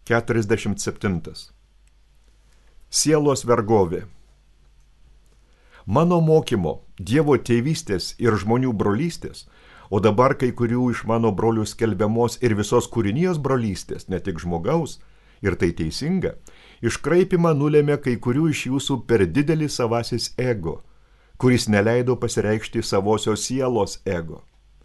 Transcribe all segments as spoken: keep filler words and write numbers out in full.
keturiasdešimt septintas. Sielos vergovė. Mano mokymo, Dievo tėvystės ir žmonių brolystės, o dabar kai kurių iš mano brolių skelbiamos ir visos kūrinijos brolystės, ne tik žmogaus, ir tai teisinga, iškraipimą nulėmė kai kurių iš jūsų per didelį savasis ego, kuris neleido pasireikšti savosios sielos ego.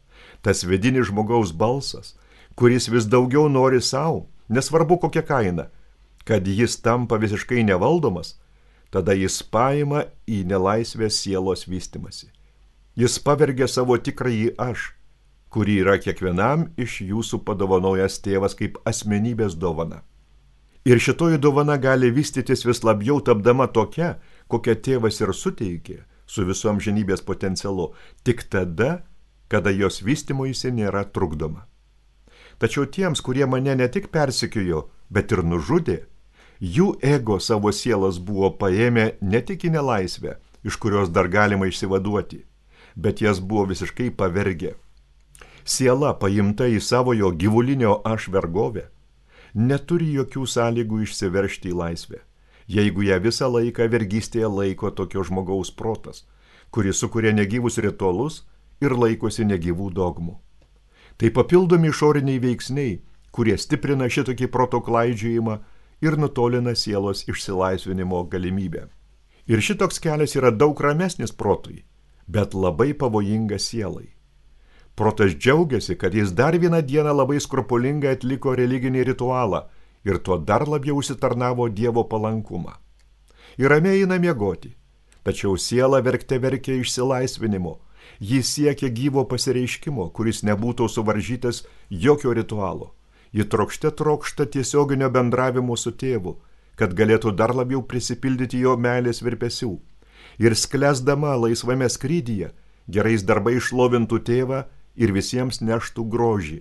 Tas vidinis žmogaus balsas, kuris vis daugiau nori savo, nesvarbu kokia kaina, kad jis tampa visiškai nevaldomas, tada jis paima į nelaisvę sielos vystimasi. Jis pavergia savo tikrąjį aš, kurį yra kiekvienam iš jūsų padovanojęs tėvas kaip asmenybės dovana. Ir šitoji dovana gali vystytis vis labiau tapdama tokia, kokią tėvas ir suteikė, su visom amžinybės potencialu, tik tada, kada jos vystymuisi nėra trukdoma. Tačiau tiems, kurie mane ne tik persekiojo, bet ir nužudė, jų ego savo sielas buvo paėmę ne tik į nelaisvę, iš kurios dar galima išsivaduoti, bet jas buvo visiškai pavergę. Siela, paimta į savojo gyvulinio aš vergovę, neturi jokių sąlygų išsiveržti į laisvę, jeigu ją visą laiką vergystėje laiko tokio žmogaus protas, kuris sukuria negyvus ritualus ir laikosi negyvų dogmų. Tai papildomi išoriniai veiksniai, kurie stiprina šitokį proto klaidžiojimą ir nutolina sielos išsilaisvinimo galimybę. Ir šitoks kelias yra daug ramesnis protui, bet labai pavojingas sielai. Protas džiaugiasi, kad jis dar vieną dieną labai skrupulingai atliko religinį ritualą ir tuo dar labiau užsitarnavo Dievo palankumą. Ir ramiai eina miegoti, tačiau siela verkte verkia išsilaisvinimo, jis siekia gyvo pasireiškimo, kuris nebūtų suvaržytas jokio ritualo. Ji trokšte trokšta tiesioginio bendravimo su tėvu, kad galėtų dar labiau prisipildyti jo meilės virpesių. Ir sklęsdama laisvame skrydyje, gerais darbais šlovintų tėvą ir visiems neštų grožį.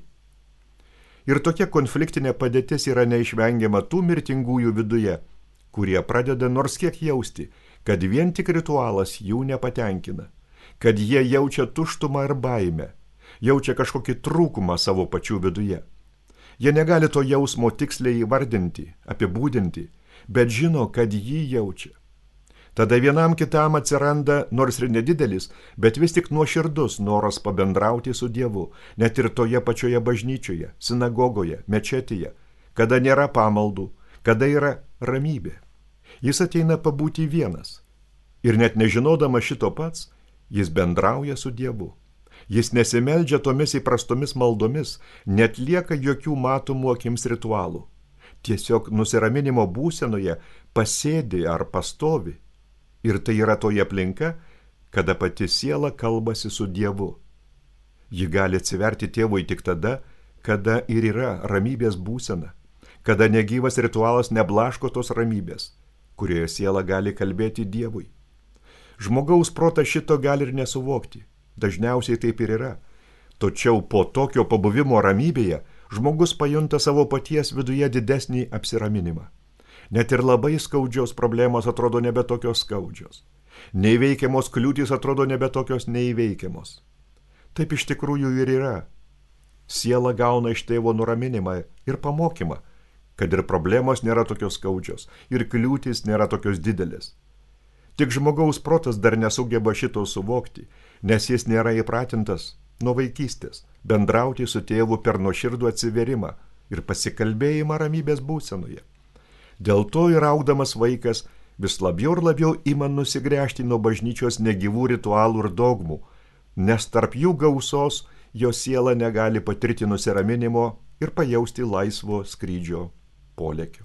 Ir tokia konfliktinė padėtis yra neišvengiama tų mirtingųjų viduje, kurie pradeda nors kiek jausti, kad vien tik ritualas jų nepatenkina, kad jie jaučia tuštumą ir baimę, jaučia kažkokį trūkumą savo pačių viduje. Jie negali to jausmo tiksliai įvardinti, apibūdinti, bet žino, kad jį jaučia. Tada vienam kitam atsiranda, nors ir nedidelis, bet vis tik nuoširdus noras pabendrauti su Dievu, net ir toje pačioje bažnyčioje, sinagogoje, mečetėje, kada nėra pamaldų, kada yra ramybė. Jis ateina pabūti vienas. Ir net nežinodama šito pats, jis bendrauja su Dievu. Jis nesimeldžia tomis įprastomis maldomis, netlieka jokių matomų akims ritualų. Tiesiog nusiraminimo būsenoje pasėdi ar pastovi. Ir tai yra toje aplinka, kada pati siela kalbasi su Dievu. Ji gali atsiverti tėvui tik tada, kada ir yra ramybės būsena, kada negyvas ritualas neblaško tos ramybės, kurioje siela gali kalbėti Dievui. Žmogaus protas šito gali ir nesuvokti. Dažniausiai taip ir yra. Tačiau po tokio pabuvimo ramybėje žmogus pajunta savo paties viduje didesnį apsiraminimą. Net ir labai skaudžios problemos atrodo nebe tokios skaudžios. Neįveikiamos kliūtys atrodo nebe tokios neįveikiamos. Taip iš tikrųjų ir yra. Siela gauna iš tėvo nuraminimą ir pamokymą, kad ir problemos nėra tokios skaudžios ir kliūtys nėra tokios didelės. Tik žmogaus protas dar nesugeba šito suvokti, nes jis nėra įpratintas nuo vaikystės bendrauti su tėvu per nuoširdų atsiverimą ir pasikalbėjimą ramybės būsenoje. Dėl to ir augdamas vaikas vis labiau ir labiau ima nusigręžti nuo bažnyčios negyvų ritualų ir dogmų, nes tarp jų gausos jo siela negali patirti nusiraminimo ir pajausti laisvo skrydžio polėkio.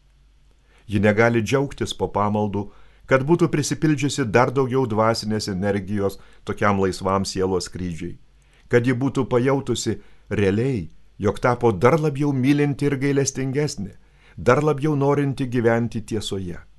Ji negali džiaugtis po pamaldų, kad būtų prisipildžiusi dar daugiau dvasinės energijos tokiam laisvam sielos skrydžiai, kad ji būtų pajautusi realiai, jog tapo dar labiau mylinti ir gailestingesnė, dar labiau norinti gyventi tiesoje.